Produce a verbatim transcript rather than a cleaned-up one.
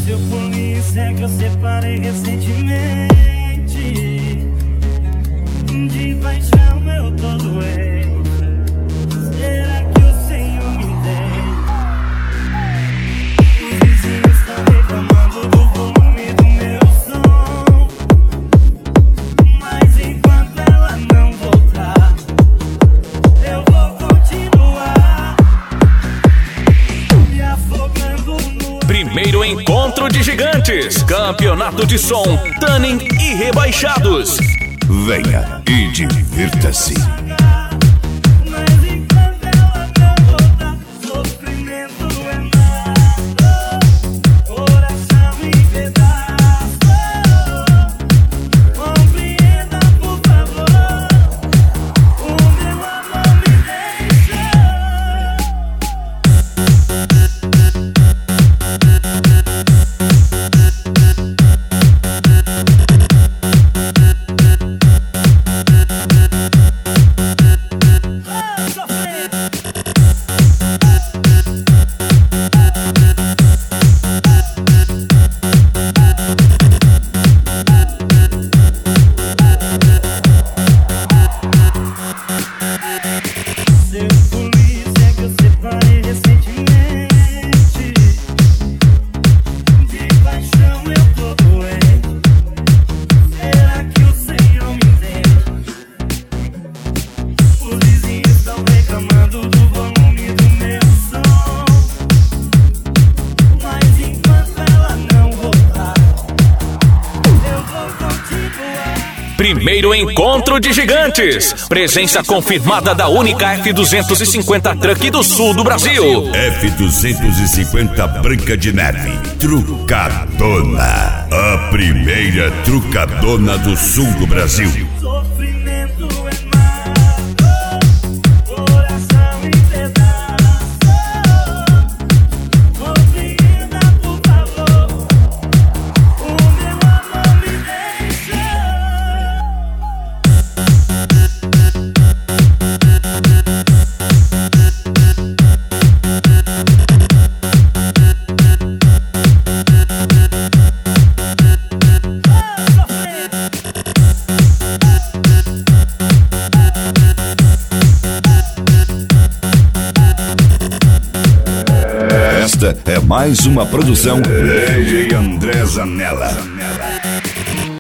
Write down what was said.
Seu polícia é que eu separei recentemente. De paixão eu tô doente. Será que o Senhor me entende? Os vizinhos estão reclamando do volume do meu som, mas enquanto ela não voltar, eu vou continuar me afogando no... Primeiro encontro de gigantes, campeonato de som, Tanning e Rebaixados. Venha e divirta-se. Primeiro encontro de gigantes, presença confirmada da única F duzentos e cinquenta Truck do sul do Brasil. F duzentos e cinquenta Branca de Neve, Trucadona. A primeira trucadona do sul do Brasil. Esta é mais uma produção D J André Zanella.